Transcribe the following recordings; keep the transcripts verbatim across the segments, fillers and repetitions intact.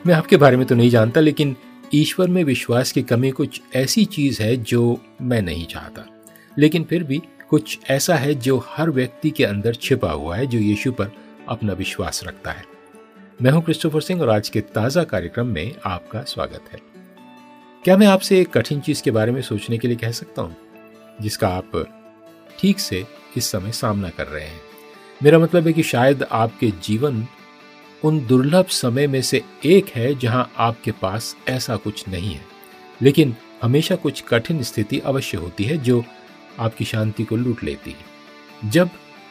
मैं आपके बारे में तो नहीं जानता, लेकिन ईश्वर में विश्वास की कमी कुछ ऐसी चीज है जो मैं नहीं चाहता, लेकिन फिर भी कुछ ऐसा है जो हर व्यक्ति के अंदर छिपा हुआ है, जो यीशु पर अपना विश्वास रखता है। मैं हूं क्रिस्टोफर सिंह और आज के ताजा कार्यक्रम में आपका स्वागत है। क्या मैं आपसे एक कठिन चीज के बारे में सोचने के लिए कह सकता हूं, जिसका आप ठीक से इस समय सामना कर रहे हैं? मेरा मतलब है कि शायद आपके जीवन उन दुर्लभ समय में से एक है जहां आपके पास ऐसा कुछ नहीं है, लेकिन हमेशा कुछ कठिन स्थिति अवश्य होती है जो आपकी शांति को लूट लेती है। जब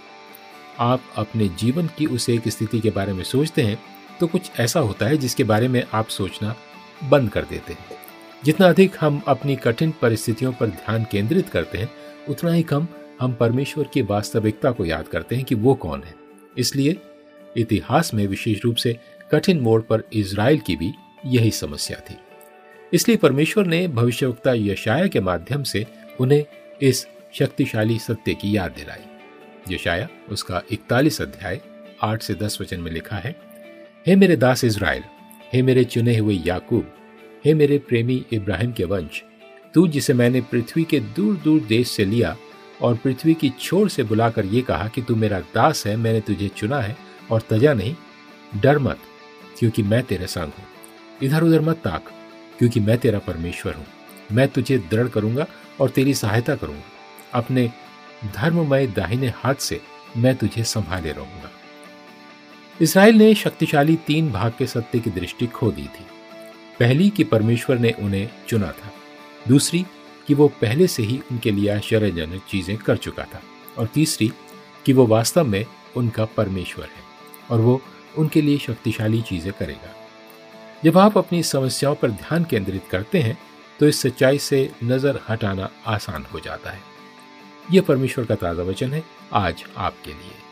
आप अपने जीवन की उस एक स्थिति के बारे में सोचते हैं तो कुछ ऐसा होता है जिसके बारे में आप सोचना बंद कर देते हैं। जितना अधिक हम अपनी कठिन परिस्थितियों पर ध्यान केंद्रित करते हैं, उतना ही कम हम परमेश्वर की वास्तविकता को याद करते हैं कि वो कौन है। इसलिए इतिहास में विशेष रूप से कठिन मोड़ पर इज़राइल की भी यही समस्या थी। इसलिए परमेश्वर ने भविष्यवक्ता यशाया के माध्यम से उन्हें इस शक्तिशाली सत्य की याद दिलाई। यशाया उसका इकतालीस अध्याय आठ से दस वचन में लिखा है, हे मेरे दास इज़राइल, हे मेरे चुने हुए याकूब, हे मेरे प्रेमी इब्राहिम के वंश, तू जिसे मैंने पृथ्वी के दूर दूर देश से लिया और पृथ्वी की छोर से बुलाकर ये कहा कि तू मेरा दास है, मैंने तुझे चुना है और तजा नहीं। डर मत, क्योंकि मैं तेरे संग हूं। इधर उधर मत ताक, क्योंकि मैं तेरा परमेश्वर हूं। मैं तुझे दृढ़ करूंगा और तेरी सहायता करूंगा। अपने धर्ममय दाहिने हाथ से मैं तुझे संभाले रहूंगा। इस्राएल ने शक्तिशाली तीन भाग के सत्य की दृष्टि खो दी थी। पहली कि परमेश्वर ने उन्हें चुना था, दूसरी कि वो पहले से ही उनके लिए आश्चर्यजनक चीजें कर चुका था, और तीसरी कि वो वास्तव में उनका परमेश्वर है और वो उनके लिए शक्तिशाली चीजें करेगा। जब आप अपनी समस्याओं पर ध्यान केंद्रित करते हैं तो इस सच्चाई से नजर हटाना आसान हो जाता है। यह परमेश्वर का ताजा वचन है आज आपके लिए।